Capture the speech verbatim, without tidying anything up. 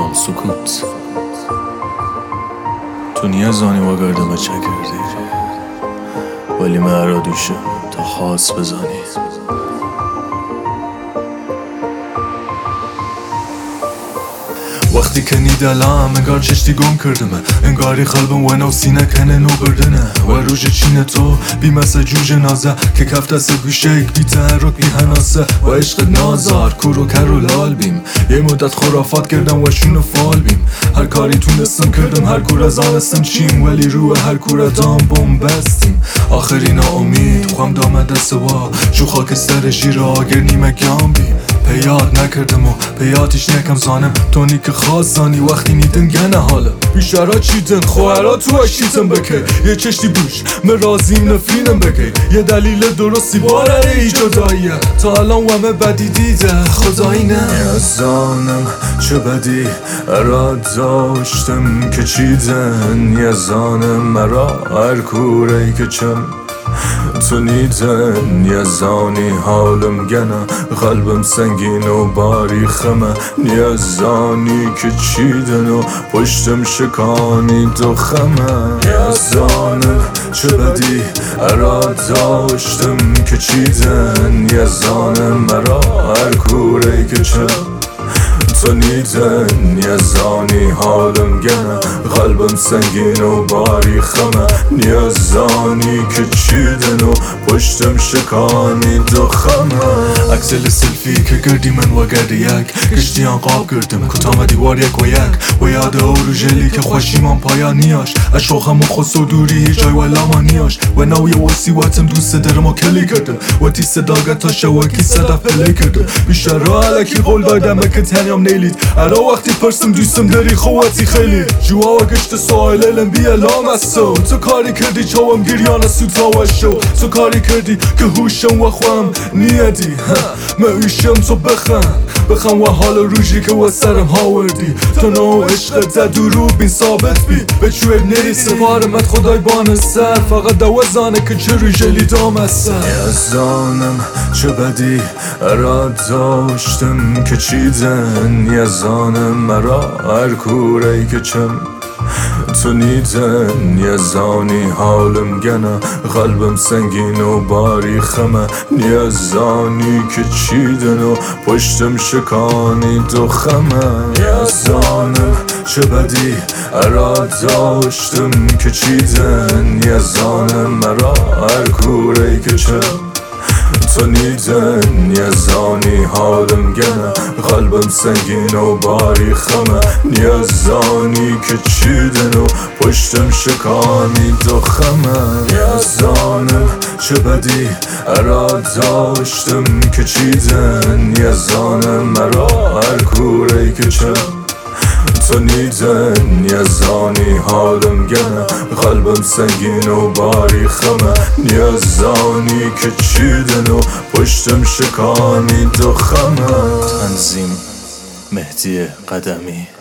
هم سکوت. تو نیازانی و گردم چه کردی ولی مرا دوشم تا خاص بزانی. وقتی که نیدلم انگار چشتی گم کردمه، انگاری قلبم و نو سینه کنه نو بردنه و روژ چین تو بی مثل جوج نازه که کفت از گوشک بی تحرک بی هناسه و عشق نازار کور و کر و لال بیم. یه مدت خرافات کردم و شون و فال بیم، هر کاری تونستم کردم هر کور از آنستم چیم، ولی روی هر کور دام بوم بستیم. آخری ناامید خوام دام دست وا جو خاکستر شیر آگر نیمه گام بیم. پیاد نکردم و پیاتش نکم زانم تونی که خواست زانی وقتی نیدن گنه حالم بیشترها چیدن خوهرها تو اشیتم بکه یه چشتی بوش من رازیم نفرینم بکه یه دلیل درستی بارره ای جداییه تا الان ومه بدی دیده خدایی نه یزانم چه بدی اراد داشتم که چیدن یزانم مرا هر کوره که چم تو نیدن یزانی حالم گنه قلبم سنگین و باری خمه یزانی که چیدن و پشتم شکانی دو خمه یزانم چه بدی اراد داشتم که چیدن یزانم مرا هر کوره که چم تو نیدن یزانی حالم گنه قلبم سنگین و باری خمه یزانی که چیدن و پشتم شکانی دو خمه اکسل سلفی که گردی من و گرد یک کشتیان قاب کردم کتام دیوار یک و یک و یاد او رو جلی که خوشیمان پایانیاش اشوخم و خست و دوری هیچ جای و لامانیاش و نوی وسی واتم دوست درم و کلی کردم و تی صداگت تا شواکی صدا پلی کردم بیشتر را علکی قول دادم که تنیم نیلید ارا وقتی پرسم دوستم داری خواتی خیلی جوا و گشت سوال الم بی الام استو تو کاری کردی چوام گریان سوتا و شو تو کاری کردی که هوشم و خوام نیدی من ایشم تو بخم بخم و حال روژی که و سرم هاوردی تو نو عشق زدو رو بین ثابت بی به چویر نری سپارمت خدای بان سر فقط دوزانه که چه رو جلی دام از سر یزانم چه بدی اراد داشتم که چیدن یزانم مرا هر کوره که چم تو نیدن یزانی حالم گنه قلبم سنگین و باری خمه یزانی که چیدن و پشتم شکانی دو خمه یزانم چه بدی اراد داشتم که چیدن یزانم مرا هر کوره که چم تو نیدن یزانی حالم گنه قلبم سنگین و باری خمه یزانی که چیدن و پشتم شکانی دو خمه یزانم چه بدی اراد داشتم که چیدن یزانم مرا هر کوره که چم تو نیدن یزانی حالم گنه قلبم سنگین و باری خمه یزانی که چیدن و پشتم شکانی دو خمه. تنظیم مهدی قدمی.